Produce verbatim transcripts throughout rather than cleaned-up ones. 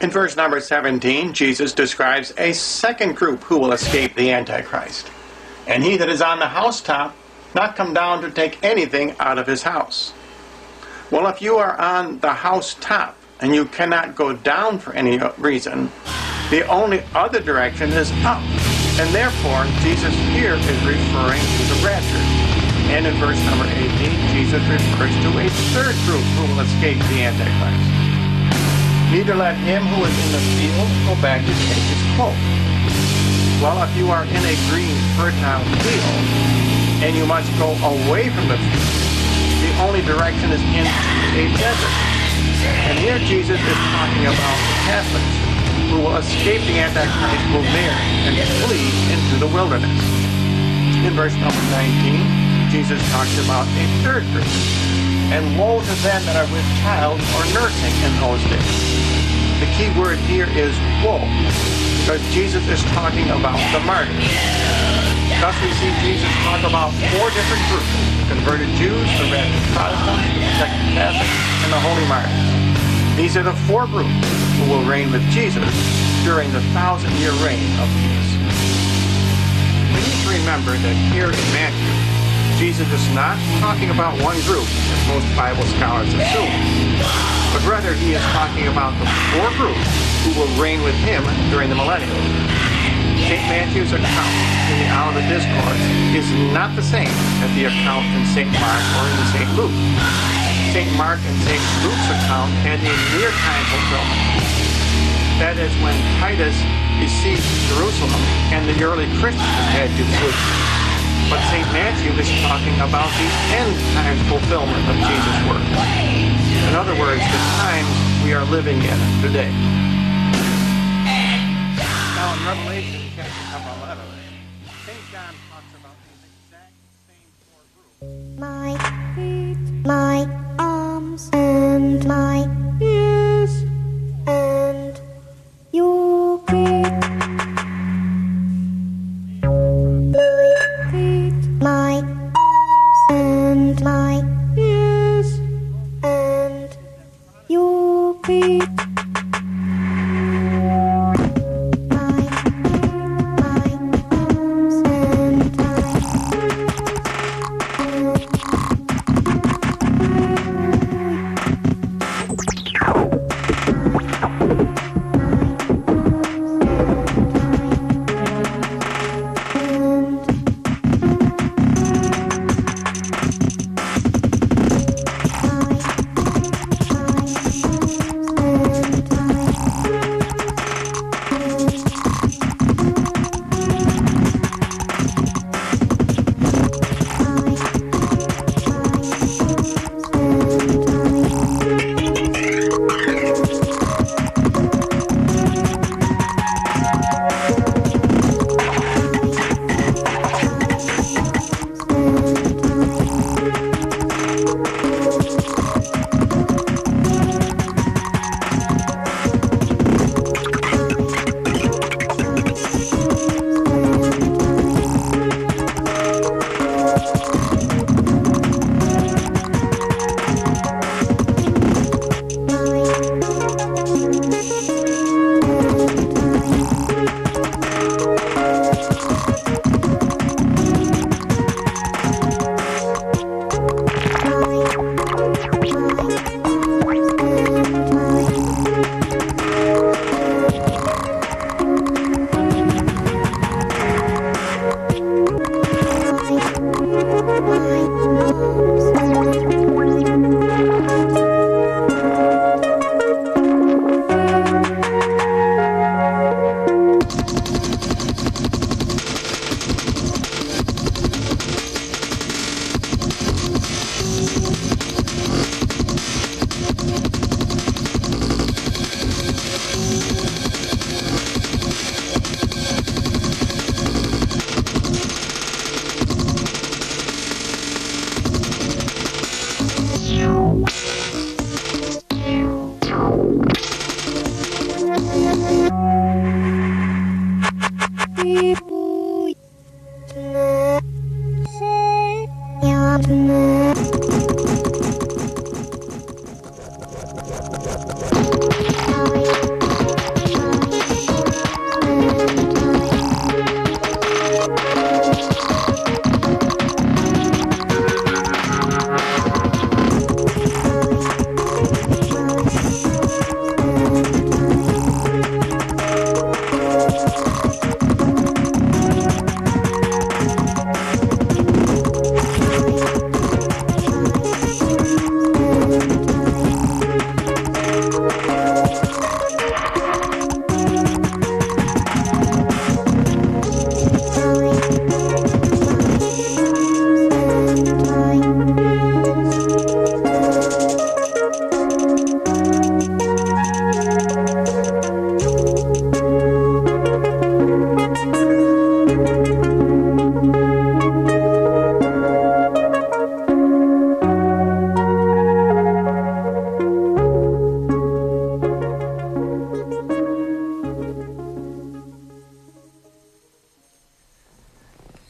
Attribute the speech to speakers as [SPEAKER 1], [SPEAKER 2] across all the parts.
[SPEAKER 1] In verse number seventeen, Jesus describes a second group who will escape the Antichrist. And he that is on the housetop, not come down to take anything out of his house. Well, if you are on the housetop and you cannot go down for any reason, the only other direction is up. And therefore, Jesus here is referring to the rapture. And in verse number eighteen, Jesus refers to a third group who will escape the Antichrist. Neither let him who is in the field go back to take his cloak. Well, if you are in a green, fertile field, and you must go away from the field, the only direction is into a desert. And here Jesus is talking about the Catholics who will escape the Antichrist, will marry and flee into the wilderness. In verse number nineteen, Jesus talks about a third group. And woe to them that are with child or nursing in those days. The key word here is woe, because Jesus is talking about the martyrs. Thus we see Jesus talk about four different groups: the converted Jews, the rabid Protestants, the second Catholics, and the holy martyrs. These are the four groups who will reign with Jesus during the thousand-year reign of peace. We need to remember that here in Matthew, Jesus is not talking about one group, as most Bible scholars assume, but rather he is talking about the four groups who will reign with him during the millennium. Saint Matthew's account in the Olivet Discourse is not the same as the account in Saint Mark or in Saint Luke. Saint Mark and Saint Luke's account had a near-time fulfillment. That is when Titus besieged Jerusalem and the early Christians had to flee. But Saint Matthew is talking about the end-time fulfillment of Jesus' words. In other words, the times we are living in today. Now in Revelation chapter number eleven, Saint John talks about these exact same four groups.
[SPEAKER 2] My feet, my arms, and my ears, and your feet. My arms and my ears and your feet. My feet, my arms and my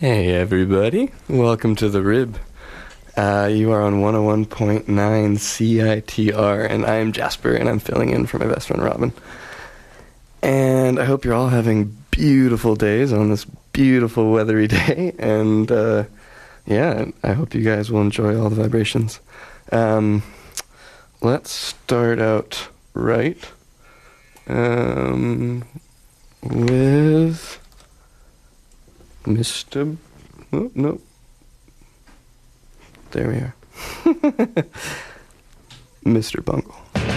[SPEAKER 3] Hey everybody, welcome to The Rib. Uh, you are on one oh one point nine C I T R, and I am Jasper, and I'm filling in for my best friend Robin. And I hope you're all having beautiful days on this beautiful weathery day, and uh, yeah, I hope you guys will enjoy all the vibrations. Um, let's start out right um, with Mister Oh, no. There we are. Mister Bungle.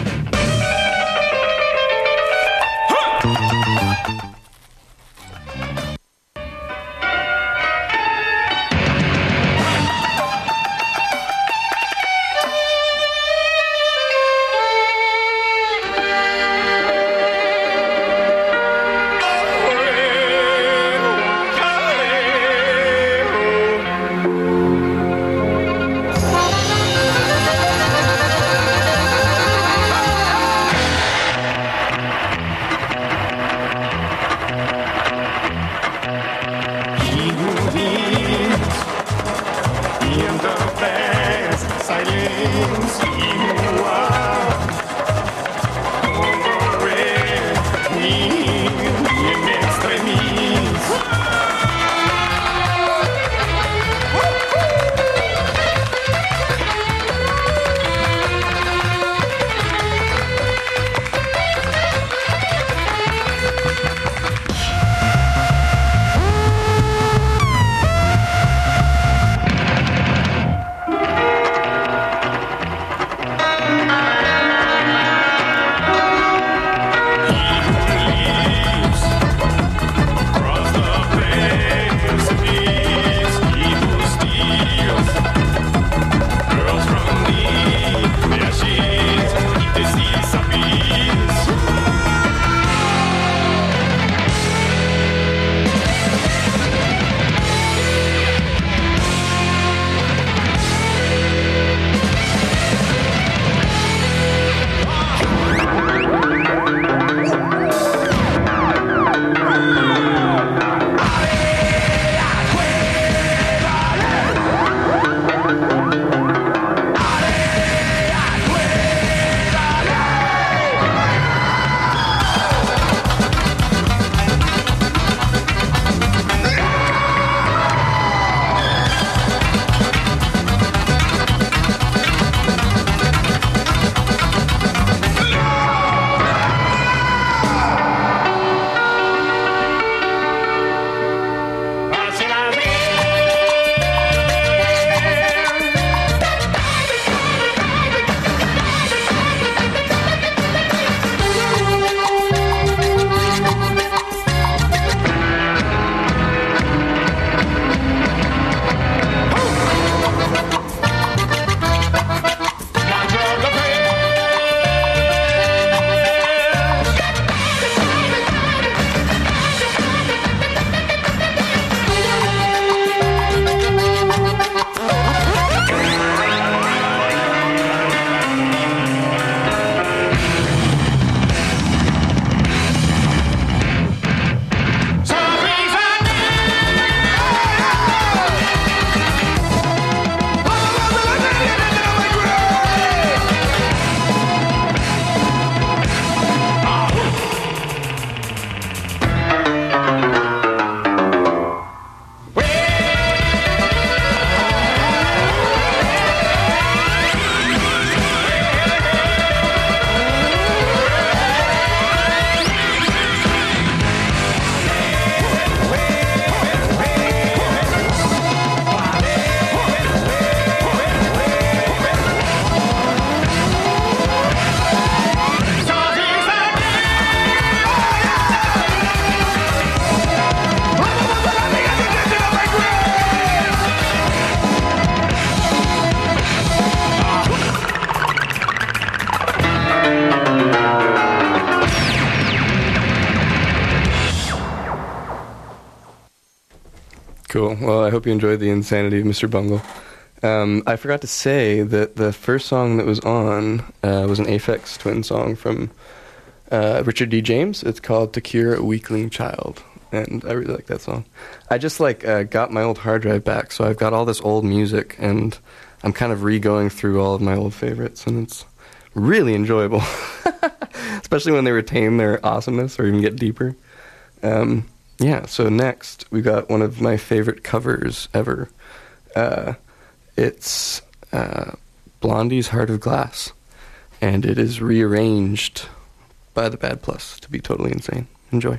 [SPEAKER 3] Cool. Well, I hope you enjoyed the insanity of Mister Bungle. Um, I forgot to say that the first song that was on uh, was an Aphex Twin song from uh, Richard D. James. It's called To Cure a Weakling Child. and I really like that song. I just like uh, got my old hard drive back, so I've got all this old music, and I'm kind of re-going through all of my old favorites, and it's really enjoyable, especially when they retain their awesomeness or even get deeper. Um, yeah, so next we got one of my favorite covers ever. Uh, it's uh, Blondie's Heart of Glass, and it is rearranged by the Bad Plus to be totally insane. Enjoy.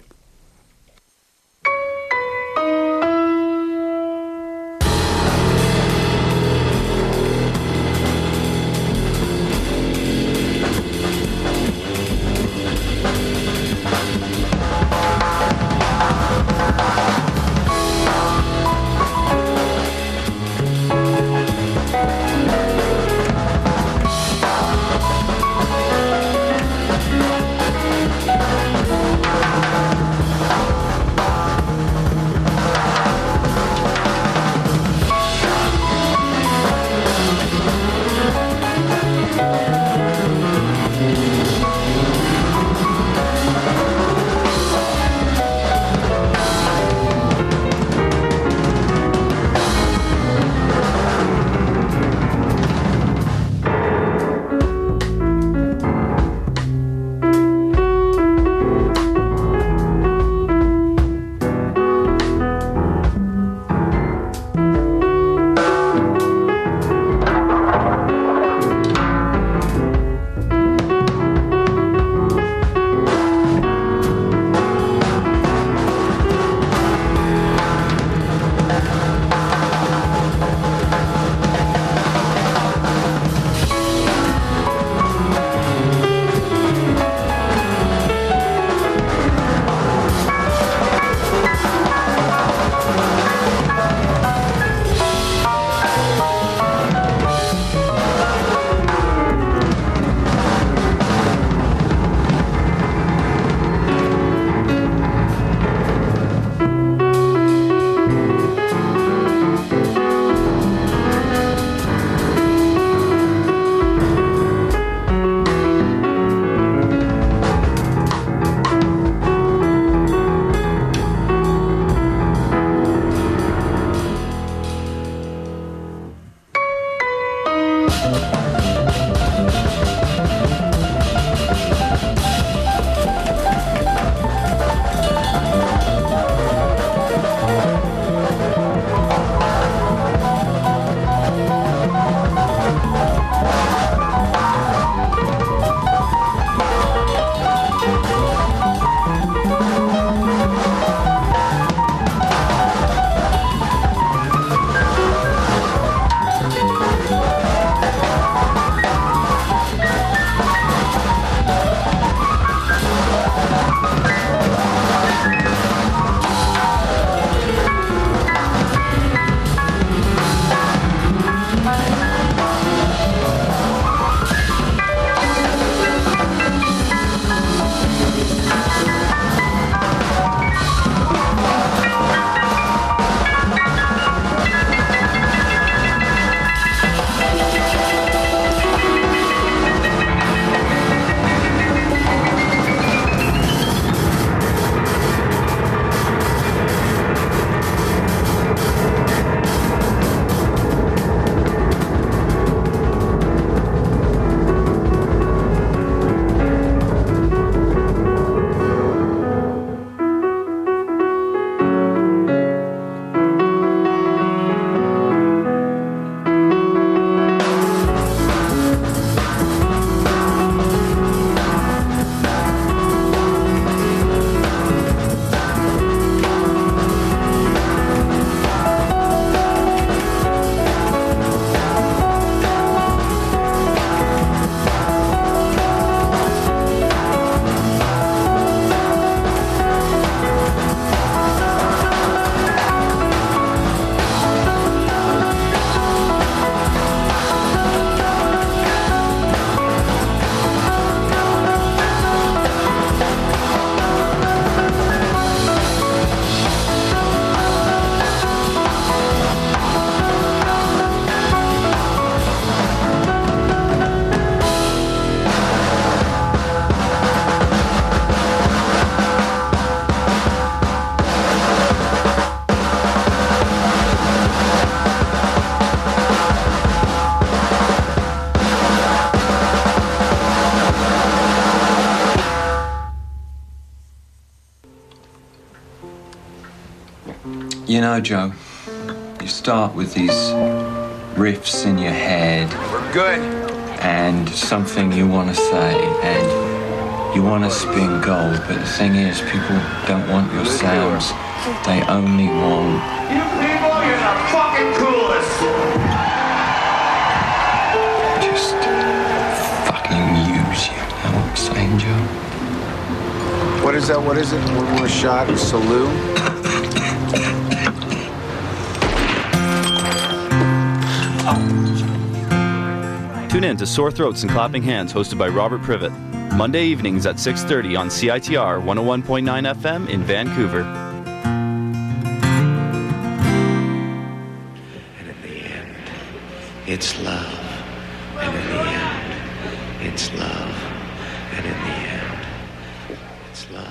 [SPEAKER 4] You know, Joe, you start with these riffs in your head.
[SPEAKER 5] We're good.
[SPEAKER 4] And something you want to say, and you want to spin gold, but the thing is, people don't want your sounds. They only want...
[SPEAKER 5] You people, you're the fucking coolest.
[SPEAKER 4] Just fucking use you. Know what I'm saying, Joe?
[SPEAKER 6] What is that? What is it? One more shot of Salute?
[SPEAKER 7] Tune in to Sore Throats and Clapping Hands, hosted by Robert Privet. Monday evenings at six thirty on C I T R one oh one point nine F M in Vancouver.
[SPEAKER 8] And in the end, it's love. And in the end, it's love. And in the end, it's love.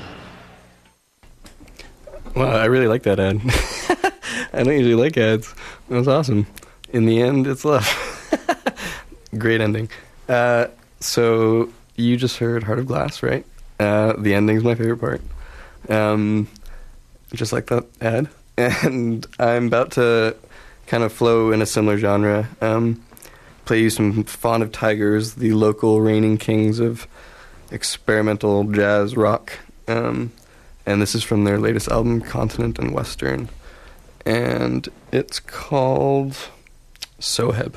[SPEAKER 3] Wow, I really like that ad. I don't usually like ads. That was awesome. In the end, it's love. Great ending. Uh, so you just heard Heart of Glass, right? Uh, the ending's my favorite part. Um, just like that ad. And I'm about to kind of flow in a similar genre. Um, play you some Fawn of Tigers, the local reigning kings of experimental jazz rock. Um, and this is from their latest album, Continent and Western. And it's called Soheb.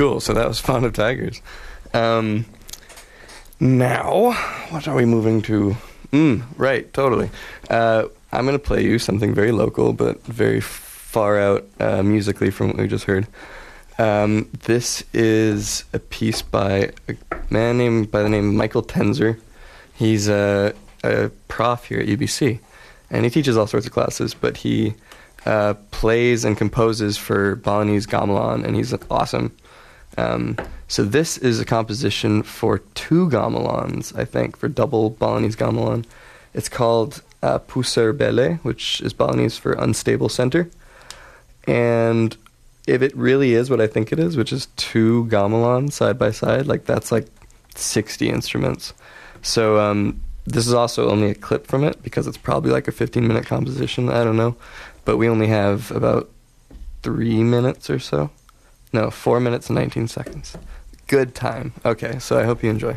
[SPEAKER 3] Cool. So that was Fond of Tigers. Um, now, what are we moving to? Mm, right, totally. Uh, I'm going to play you something very local, but very far out uh, musically from what we just heard. Um, this is a piece by a man named by the name of Michael Tenzer. He's a, a prof here at U B C, and he teaches all sorts of classes, but he uh, plays and composes for Balinese gamelan, and he's awesome. Um, so this is a composition for two gamelans, I think, for double Balinese gamelan. It's called uh, Pusar Bele, which is Balinese for unstable center. And if it really is what I think it is, which is two gamelans side by side, like that's like sixty instruments. So um, this is also only a clip from it because it's probably like a fifteen minute composition. I don't know. But we only have about three minutes or so. No, four minutes and nineteen seconds. Good time. Okay, so I hope you enjoy.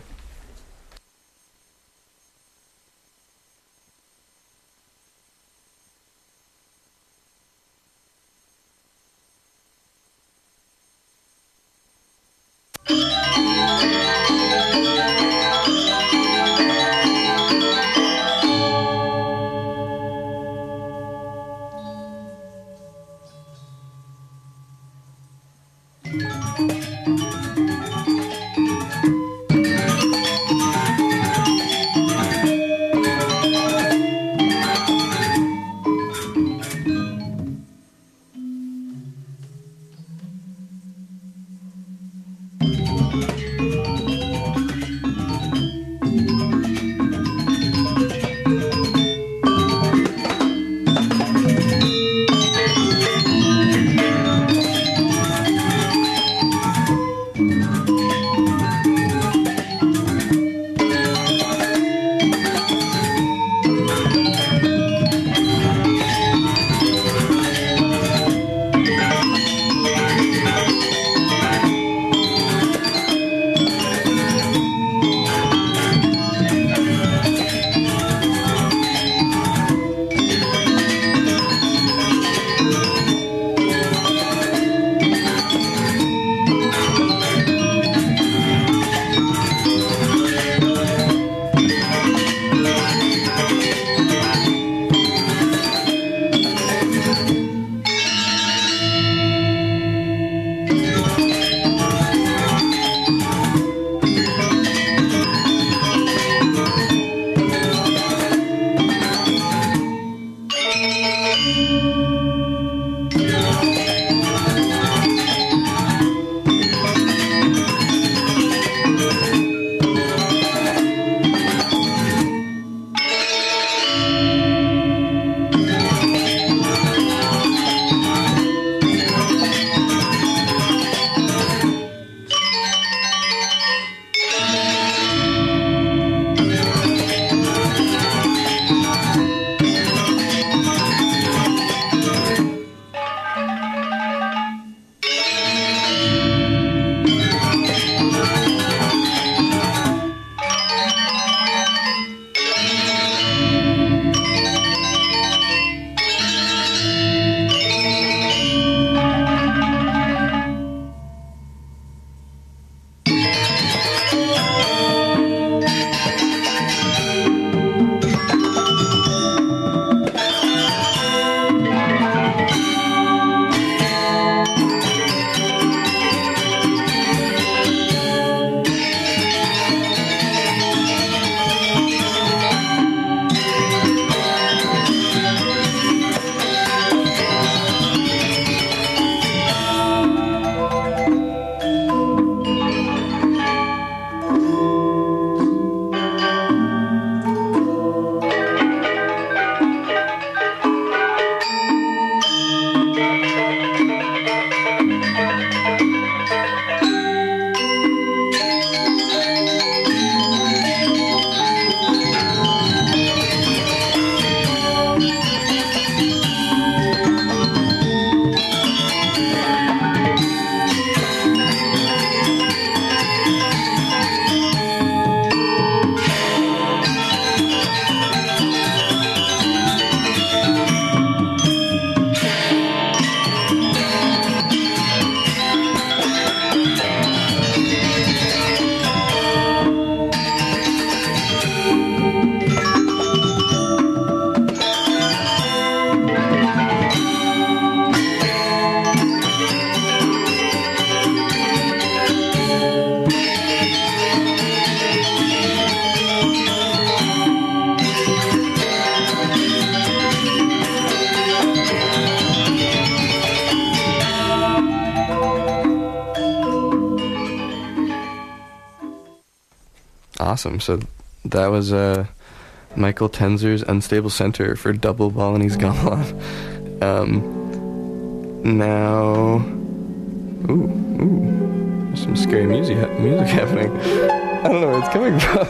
[SPEAKER 3] Awesome. So that was uh, Michael Tenzer's Unstable Center for Double Balinese Gamelan. Um, now, ooh, ooh, there's some scary music music happening. I don't know where it's coming from.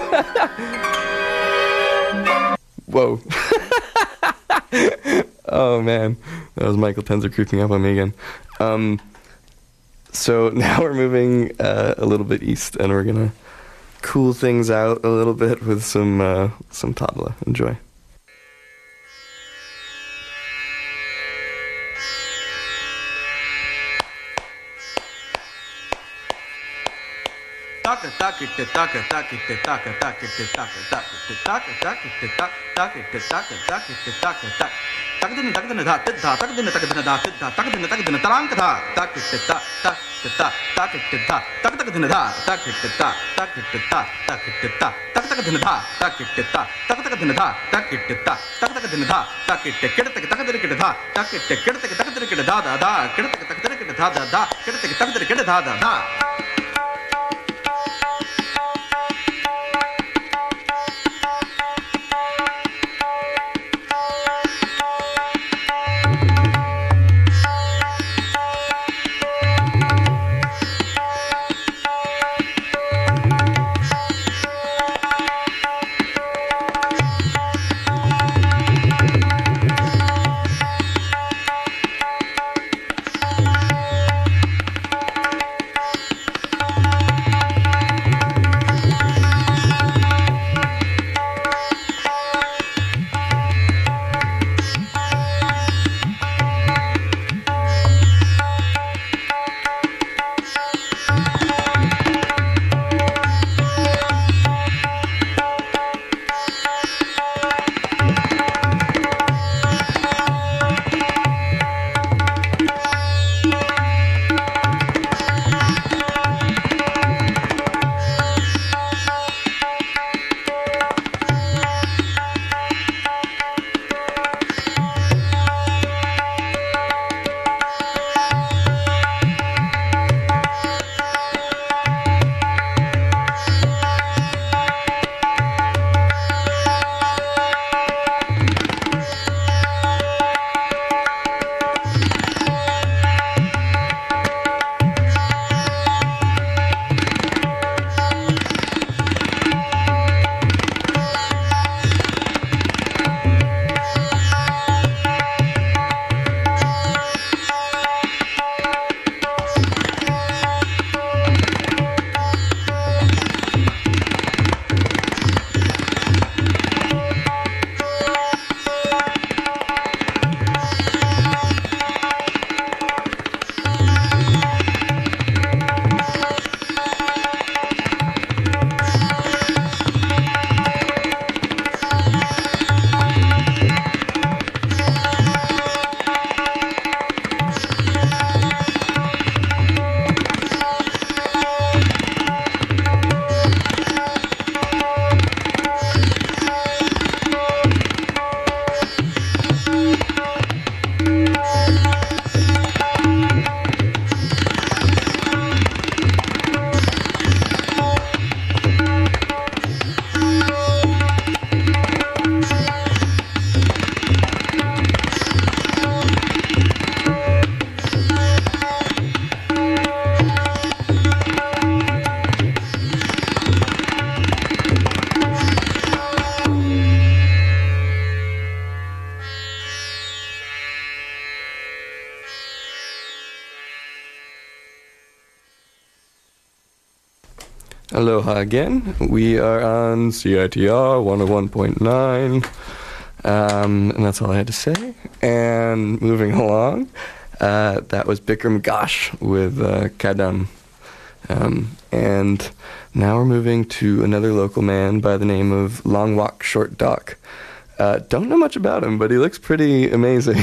[SPEAKER 3] Whoa. Oh man, that was Michael Tenzer creeping up on me again. Um, so now we're moving uh, a little bit east, and we're gonna cool things out a little bit with some uh, some tabla. Enjoy.
[SPEAKER 9] Taka taka taka taka taka taka taka taka taka taka taka taka taka taka taka taka din taka din da ta taka din taka din da ta taka din taka din tarang ka taka ta ta ta taka ta taka taka din da taka ta taka ta taka ta taka taka din da taka ta taka taka din da taka ta taka taka din da taka ta keda taka taka din keda da taka ta keda taka taka din keda da da da keda taka taka din keda da da da keda taka taka din keda da da da.
[SPEAKER 3] Aloha again. We are on C I T R one oh one point nine. Um, and that's all I had to say. And moving along, uh, that was Bikram Ghosh with uh, Kadam. Um, and now we're moving to another local man by the name of Long Walk Short Dock. Uh, don't know much about him, but he looks pretty amazing.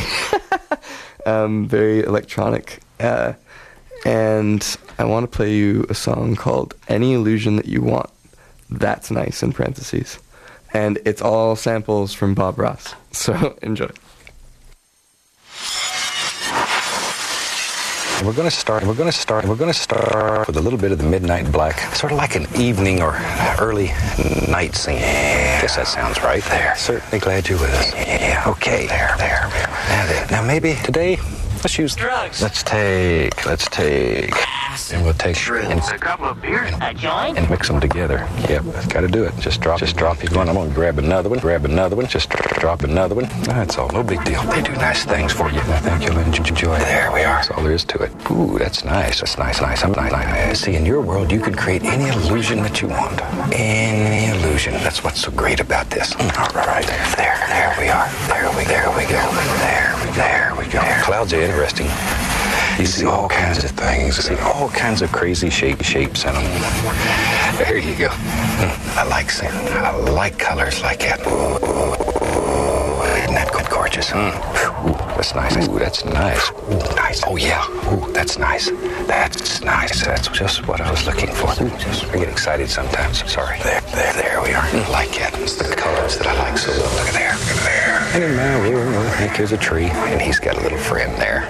[SPEAKER 3] um, very electronic. Uh, and I want to play you a song called Any Illusion That You Want. That's nice in parentheses. And it's all samples from Bob Ross. So enjoy.
[SPEAKER 10] We're gonna start. We're gonna start. We're gonna start with a little bit of the Midnight Black, sort of like an evening or early night scene. Yeah. Guess that sounds right. There. Certainly glad you're with us. Yeah. Okay. There. There. Now, there. Now maybe today, let's use drugs. Let's take. Let's take. And we'll take and,
[SPEAKER 5] a couple of beers, a joint,
[SPEAKER 10] and mix them together. Yep, got to do it. Just drop, just drop each one. I'm gonna grab another one. Grab another one. Just drop another one. That's all. No big deal. They do nice things for you. I think you'll enjoy. There we are. That's all there is to it. Ooh, that's nice. That's nice. Nice. I'm nice. nice. See, in your world, you can create any illusion that you want. Any illusion. That's what's so great about this. All right. There. There. There we are. There we. There we go. There we go. There we go. Clouds are interesting. You see all kinds of things. See all kinds of crazy shape, shapes in them. There you go. I like seeing. I like colors like that. Ooh, ooh, isn't that good, gorgeous? Mm. Ooh, that's nice. Ooh, that's nice. Ooh, nice. Oh yeah. Ooh, that's nice. That's nice. That's just what I was looking for. Ooh, just I get excited sometimes. Sorry. There, there, there we are. I like it. It's the colors that I like so well. Look at there. Look at there. And in my room, I think there's a tree, and he's got a little friend there.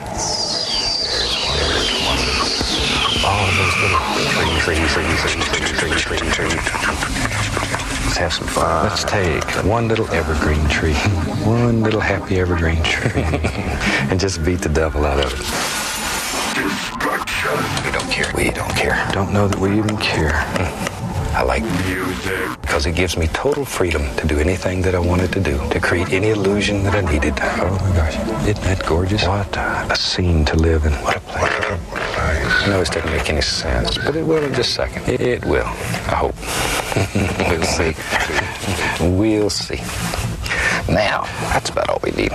[SPEAKER 10] All of those little trees, trees, trees, trees, trees, trees. Let's have some fun. Let's take one little evergreen tree, one little happy evergreen tree, and just beat the devil out of it. We don't care. We don't care. Don't know that we even care. I like music because it gives me total freedom to do anything that I wanted to do, to create any illusion that I needed. Oh my gosh, isn't that gorgeous? What a scene to live in. What a place. I know this doesn't make any sense, but it will in just a second. It, it will, I hope. We'll see. We'll see. Now, that's about all we need.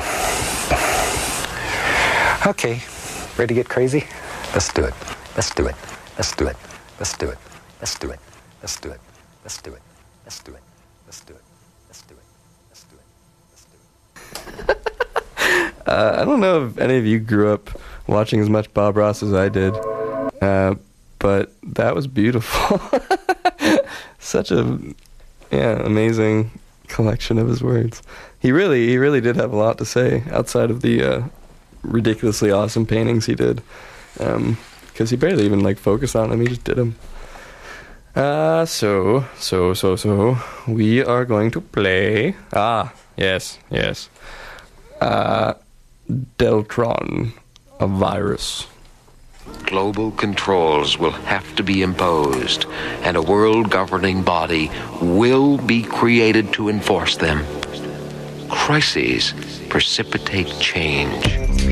[SPEAKER 10] Okay, ready to get crazy? Let's do it. Let's do it. Let's do it. Let's do it. Let's do it. Let's do it. Let's do it. Let's do it. Let's do it. Let's do it. Let's do it. Let's do it.
[SPEAKER 3] uh, I don't know if any of you grew up watching as much Bob Ross as I did, uh, but that was beautiful. Such a yeah amazing collection of his words. He really he really did have a lot to say outside of the uh, ridiculously awesome paintings he did, because um, he barely even like focused on them. He just did them. Uh, so, so, so, so, we are going to play, ah, yes, yes, uh, Deltron, a virus.
[SPEAKER 8] Global controls will have to be imposed, and a world governing body will be created to enforce them. Crises precipitate change.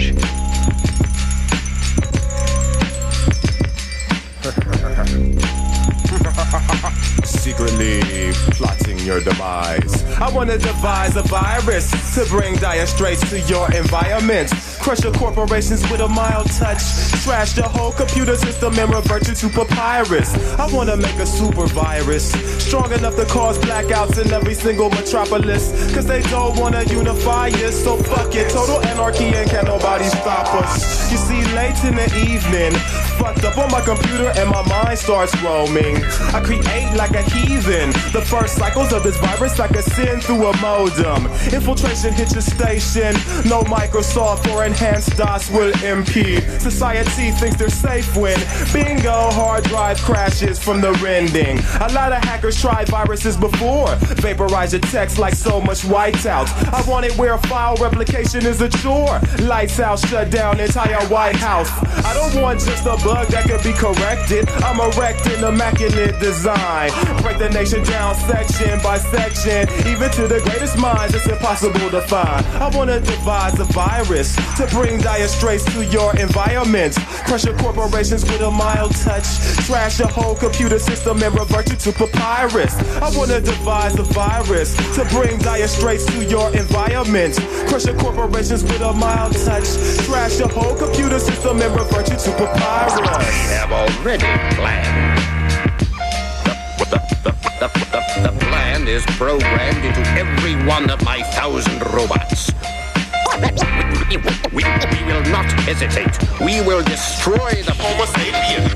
[SPEAKER 11] Secretly plotting your demise. I want to devise a virus to bring dire straits to your environment. Crush your corporations with a mild touch. Trash the whole computer system and revert you to papyrus. I want to make a super virus strong enough to cause blackouts in every single metropolis. Cause they don't want to unify us, so fuck it. Total anarchy and can't nobody stop us. You see, late in the evening, fucked up on my computer and my mind starts roaming. I create like a heathen. The first cycles of this virus I can send through a modem. Infiltration hit your station. No Microsoft or enhanced DOS will impede. Society thinks they're safe when bingo, hard drive crashes from the rending. A lot of hackers tried viruses before. Vaporize your text like so much whiteout. I want it where file replication is a chore. Lights out, shut down entire White House. I don't want just a bug that could be corrected. I'm erecting immaculate design. Break the nation down section by section. Even to the greatest minds, it's impossible to find. I want to devise a virus to bring dire straits to your environment. Crush your corporations with a mild touch. Trash your whole computer system and revert you to papyrus. I want to devise a virus to bring dire straits to your environment. Crush your corporations with a mild touch. Trash your whole computer system and revert you to papyrus.
[SPEAKER 12] I have already planned. The, the, the, the, the plan is programmed into every one of my thousand robots. We, we, we, we will not hesitate. We will destroy the Homo sapien.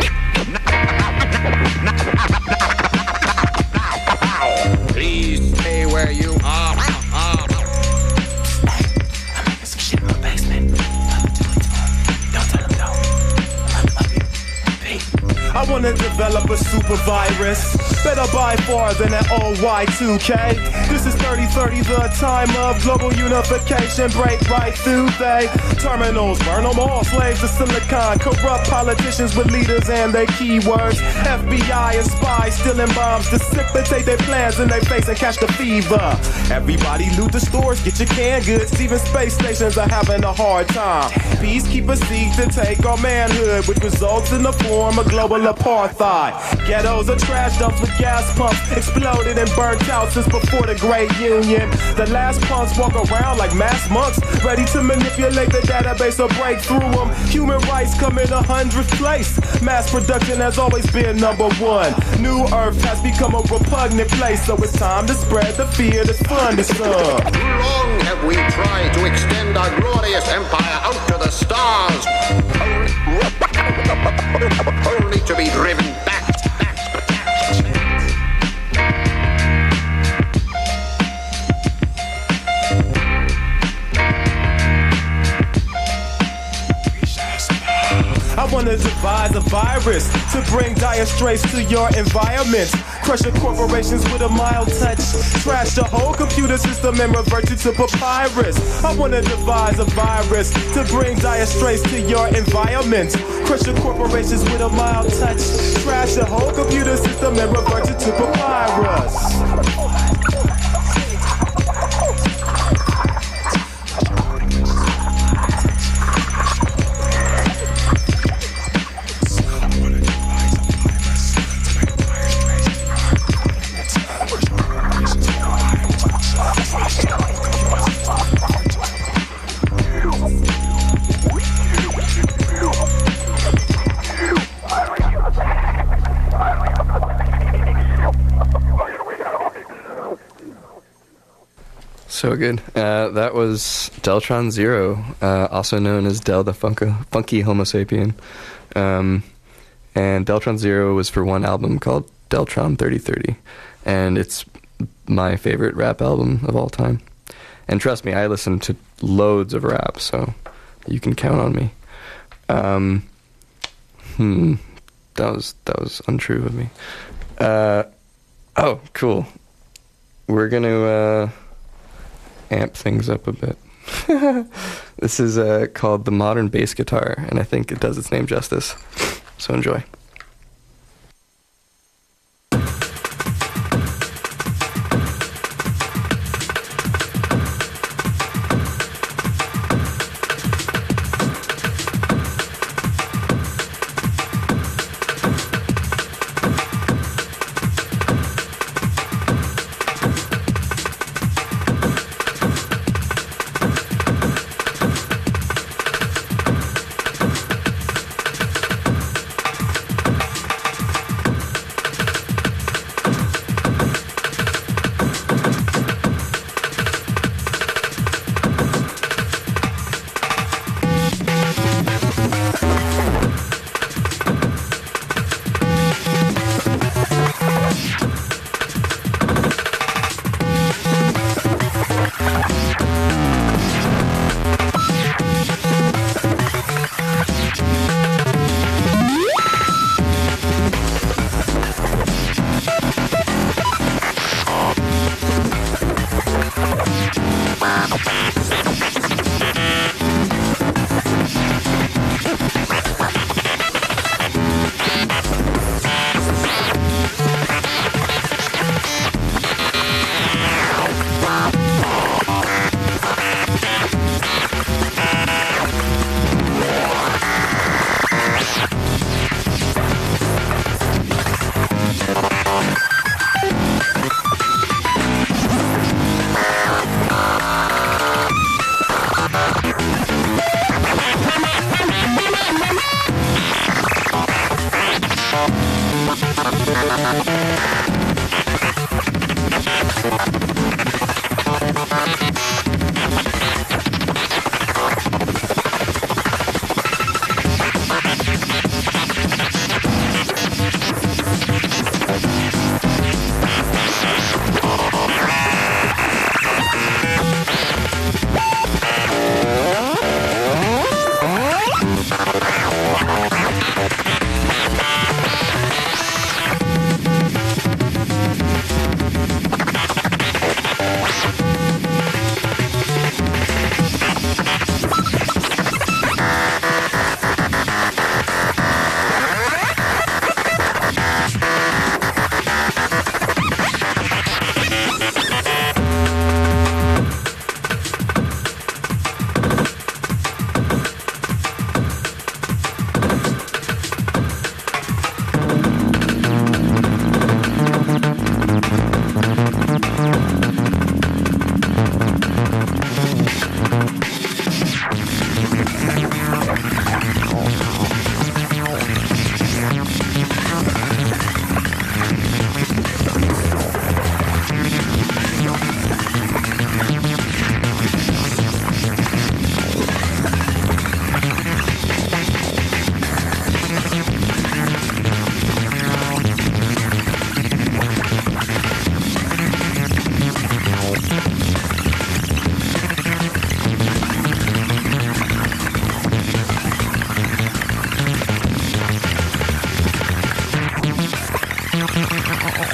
[SPEAKER 12] Now, please stay where you are.
[SPEAKER 11] I'm making some shit in my basement. Don't tell him no. I wanna develop a super virus, better by far than that old Y two K. This is thirty thirty, the time of global unification. Break right through they terminals, burn them all, slaves to silicon. Corrupt politicians with leaders and their keywords. F B I and spies stealing bombs, dissipate their plans in their face and catch the fever. Everybody loot the stores, get your canned goods. Even space stations are having a hard time. Peacekeepers seek to take our manhood, which results in the form of global apartheid. Ghettos are trash dumps with gas pumps, exploded and burnt out since before the Great Union. The last punks walk around like mass monks, ready to manipulate the database or break through them. Human rights come in a hundredth place. Mass production has always been number one. New Earth has become a repugnant place, so it's time to spread the fear that's fun to some.
[SPEAKER 12] Too long have we tried to extend our glorious empire out to the stars, only, only to be driven back.
[SPEAKER 11] I wanna devise a virus to bring dire straits to your environment. Crush your corporations with a mild touch. Trash the whole computer system and revert you to papyrus. I wanna devise a virus to bring dire straits to your environment. Crush your corporations with a mild touch. Trash the whole computer system and revert you to papyrus.
[SPEAKER 3] So good. Uh, that was Deltron Zero, uh, also known as Del the Funky, Funky Homo Sapien. Um, and Deltron Zero was for one album called Deltron thirty thirty. And it's my favorite rap album of all time. And trust me, I listen to loads of rap, so you can count on me. Um, hmm. That was, that was untrue of me. Uh, oh, cool. We're going to... Uh, amp things up a bit. This is uh, called the Modern Bass Guitar, and I think it does its name justice. So enjoy.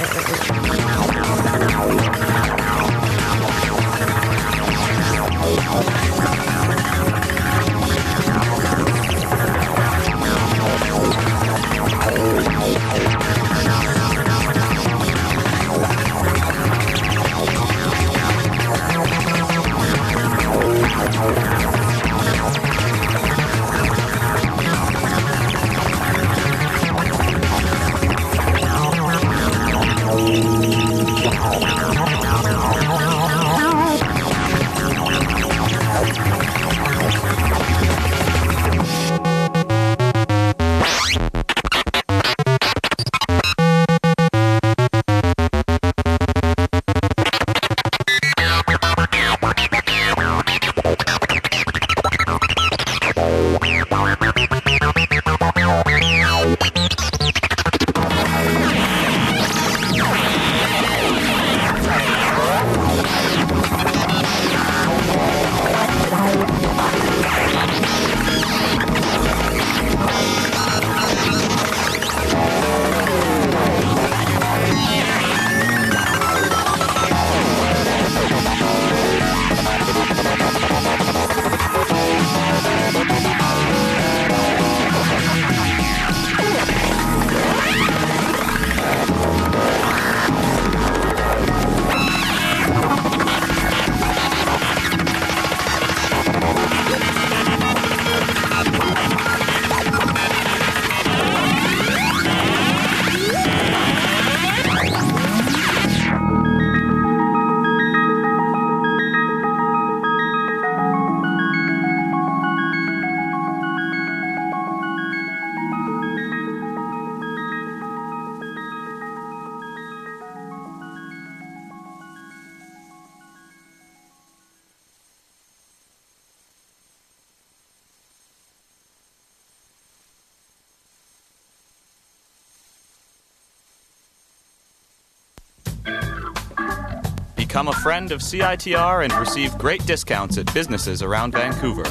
[SPEAKER 13] Become a friend of C I T R and receive great discounts at businesses around Vancouver.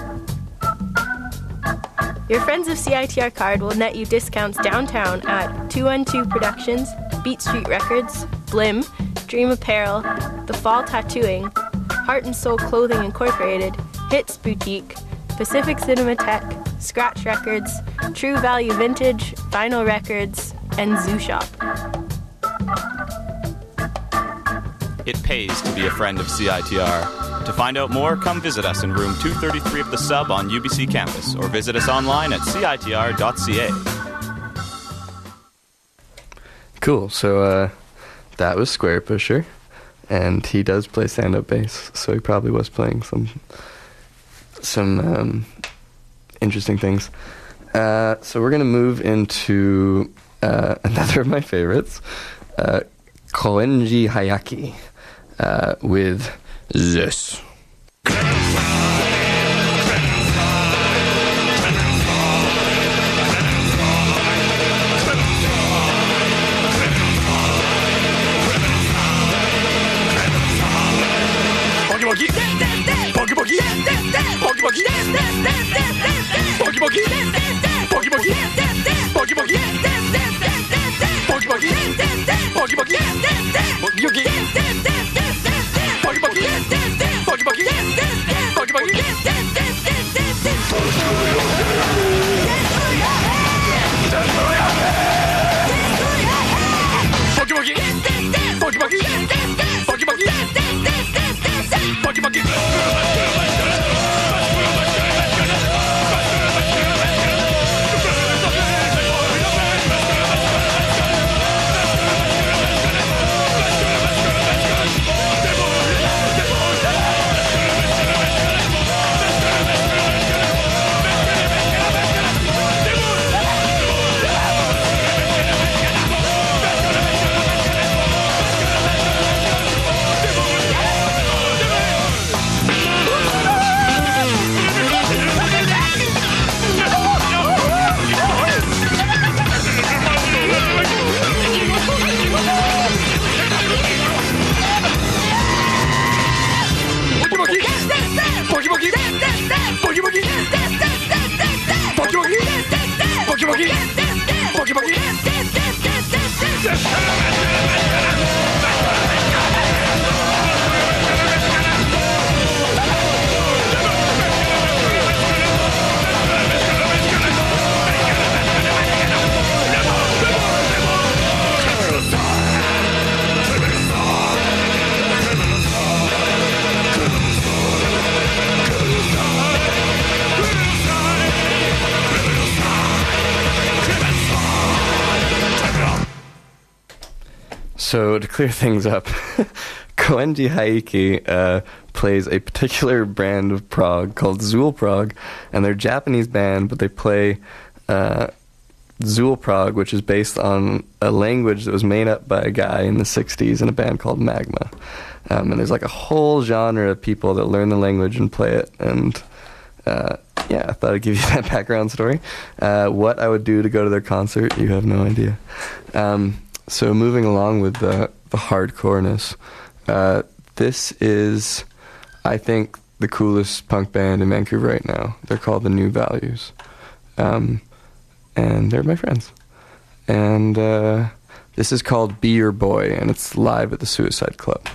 [SPEAKER 14] Your Friends of C I T R card will net you discounts downtown at two one two Productions, Beat Street Records, Blim, Dream Apparel, The Fall Tattooing, Heart and Soul Clothing Incorporated, Hits Boutique, Pacific Cinematheque, Scratch Records, True Value Vintage, Vinyl Records, and Zoo Shop.
[SPEAKER 13] It pays to be a friend of C I T R. To find out more, come visit us in room two thirty-three of the Sub on U B C campus, or visit us online at C I T R dot C A.
[SPEAKER 3] Cool, so uh, that was Square Pusher, and he does play stand-up bass, so he probably was playing some some um, interesting things. Uh, so we're going to move into uh, another of my favorites, uh, Koenji Hayaki, uh, with this.
[SPEAKER 11] Boogie, boogie, boogie, boogie, boogie, boogie, boogie,
[SPEAKER 3] so to clear things up, Koenji Haiki uh, plays a particular brand of prog called Zool Prog, and they're a Japanese band, but they play uh, Zool Prog, which is based on a language that was made up by a guy in the sixties in a band called Magma. Um, and there's like a whole genre of people that learn the language and play it, and uh, yeah, I thought I'd give you that background story. Uh, what I would do to go to their concert, you have no idea. Um, so moving along with the, the hardcoreness, uh, this is, I think, the coolest punk band in Vancouver right now. They're called The New Values. Um, and they're my friends. And uh, this is called Be Your Boy, and it's live at the Suicide Club.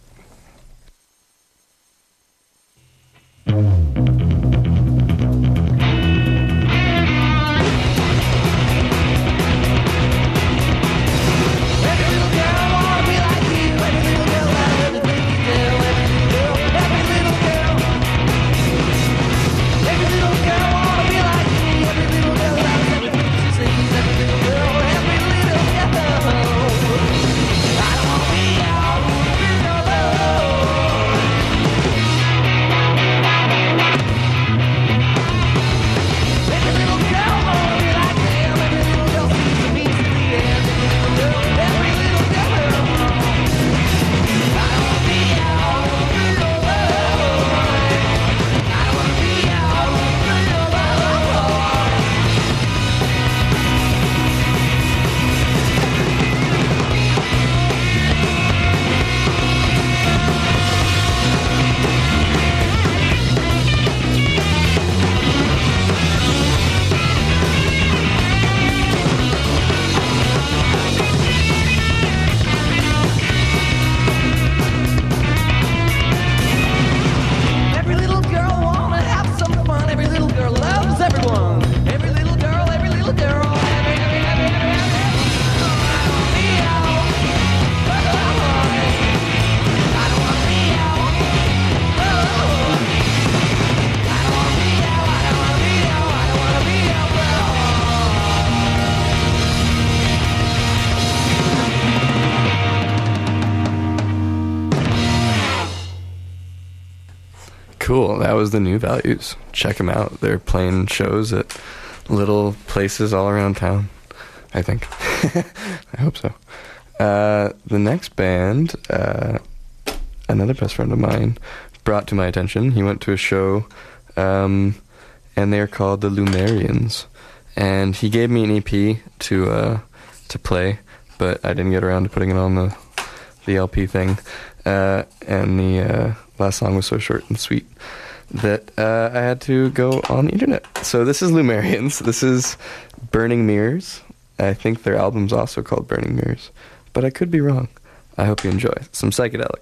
[SPEAKER 3] Cool. That was The New Values. Check them out. They're playing shows at little places all around town, I think. I hope so. Uh, the next band, uh, another best friend of mine, brought to my attention. He went to a show, um, and they're called the Lumerians. And he gave me an E P to uh, to play, but I didn't get around to putting it on the the L P thing. Uh, and the uh, last song was so short and sweet that uh, I had to go on the internet. So this is Lumerians. This is Burning Mirrors. I think their album's also called Burning Mirrors, but I could be wrong. I hope you enjoy some psychedelic.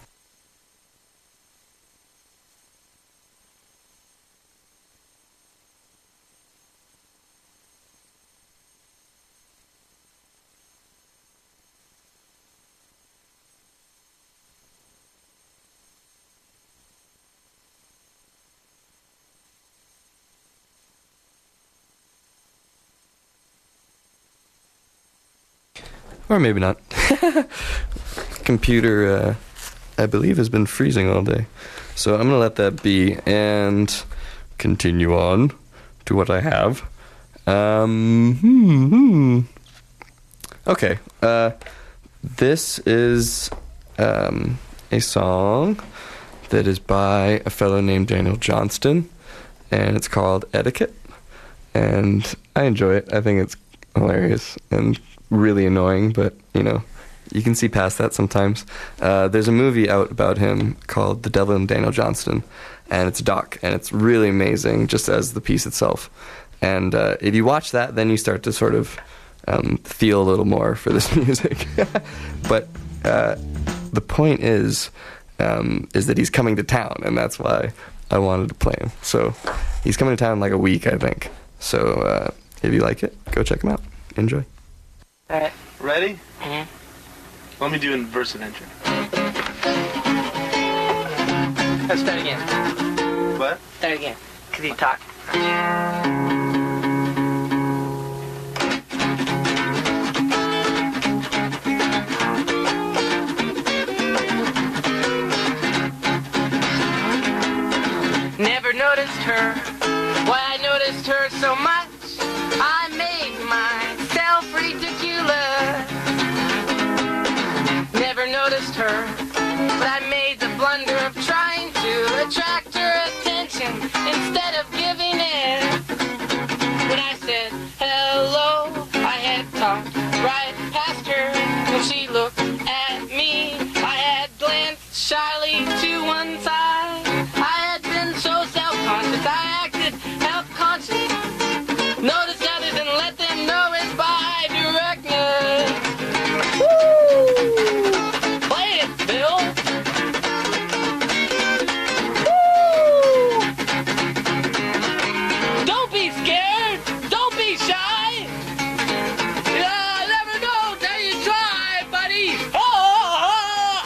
[SPEAKER 3] Or maybe not. Computer, uh, I believe, has been freezing all day. So I'm going to let that be and continue on to what I have. Um, hmm, hmm. Okay. Uh, this is um, a song that is by a fellow named Daniel Johnston, and it's called Etiquette. And I enjoy it. I think it's hilarious and really annoying, but, you know, you can see past that sometimes. Uh, there's a movie out about him called The Devil and Daniel Johnston, and it's a doc, and it's really amazing, just as the piece itself. And uh, if you watch that, then you start to sort of um, feel a little more for this music. But uh, the point is, um, is that he's coming to town, and that's why I wanted to play him. So he's coming to town in like a week, I think. So uh, if you like it, go check him out. Enjoy.
[SPEAKER 15] All right. Ready? Mm-hmm. Let me do a verse and intro.
[SPEAKER 16] Let's start again.
[SPEAKER 15] What?
[SPEAKER 16] Start again. Cause you talk. her. But I made the blunder of trying to attract her attention instead of giving in. When I said hello, I had talked right past her. When she looked at me, I had glanced shyly to one side. I had been so self-conscious, I acted health-conscious. Notice others and let them know it's by directness. Woo! Play it, Bill. Woo! Don't be scared. Don't be shy. You'll never know till you try, buddy. Oh!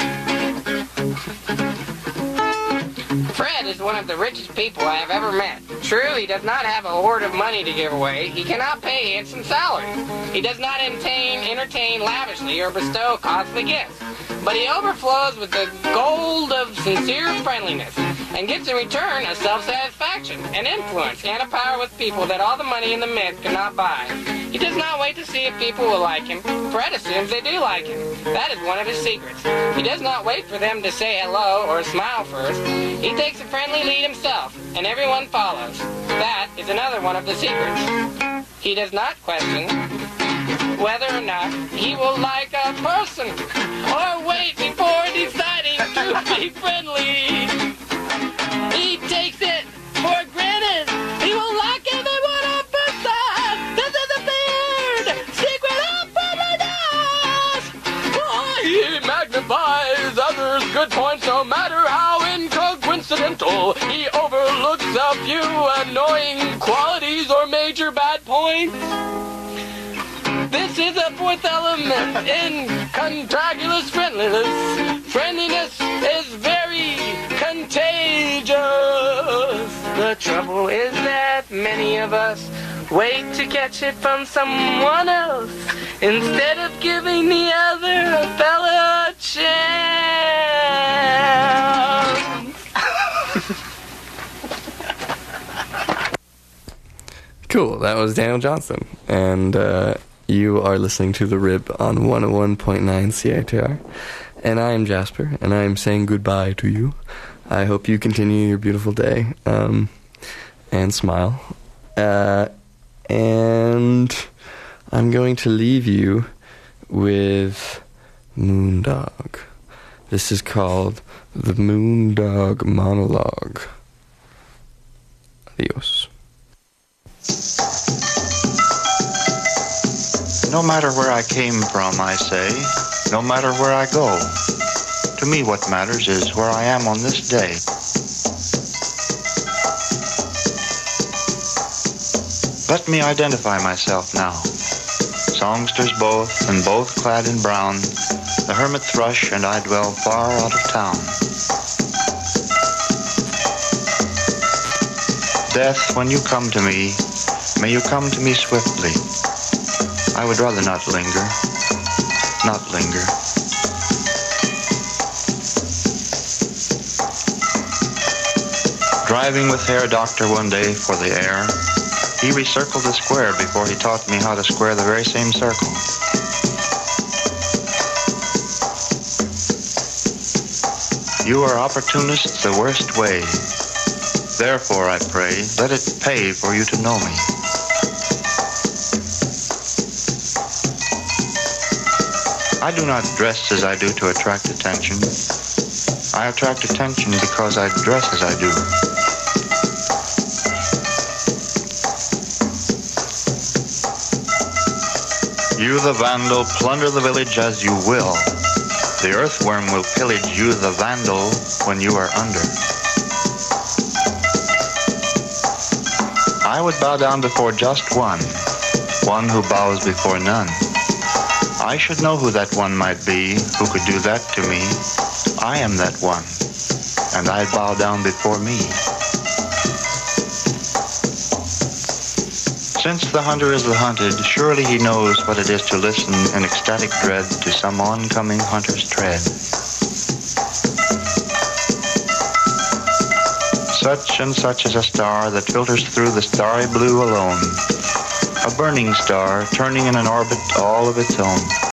[SPEAKER 16] Fred is one of the richest people I have ever met. True, he does not have a hoard of money to give away. He cannot pay handsome salaries. He does not entertain, entertain lavishly or bestow costly gifts. But he overflows with the gold of sincere friendliness and gets in return a self-satisfaction, an influence, and a power with people that all the money in the mint cannot buy. He does not wait to see if people will like him. Fred assumes they do like him. That is one of his secrets. He does not wait for them to say hello or smile first. He takes a friendly lead himself, and everyone follows. That is another one of the secrets. He does not question whether or not he will like a person, or wait before deciding to be friendly. He takes it for granted. He will like everyone on first sight. This is the third secret of friendliness. Oh, he magnifies others' good points, no matter how incoincidental. He overlooks a few annoying qualities or major bad points. This is a fourth element in contagious friendliness. Friendliness is very contagious. The trouble is that many of us wait to catch it from someone else instead of giving the other a fella a chance.
[SPEAKER 3] Cool, that was Daniel Johnston. And, uh... you are listening to The Rib on one oh one point nine C I T R. And I am Jasper, and I am saying goodbye to you. I hope you continue your beautiful day, um, and smile. Uh, and I'm going to leave you with Moondog. This is called The Moondog Monologue. Adios.
[SPEAKER 17] No matter where I came from, I say, no matter where I go, to me what matters is where I am on this day. Let me identify myself now. Songsters both, and both clad in brown, the hermit thrush and I dwell far out of town. Death, when you come to me, may you come to me swiftly. I would rather not linger, not linger. Driving with Herr Doctor one day for the air, he recircled the square before he taught me how to square the very same circle. You are opportunists the worst way. Therefore, I pray, let it pay for you to know me. I do not dress as I do to attract attention. I attract attention because I dress as I do. You, the vandal, plunder the village as you will. The earthworm will pillage you, the vandal, when you are under. I would bow down before just one, one who bows before none. I should know who that one might be, who could do that to me. I am that one, and I bow down before me. Since the hunter is the hunted, surely he knows what it is to listen in ecstatic dread to some oncoming hunter's tread. Such and such is a star that filters through the starry blue alone. A burning star turning in an orbit all of its own.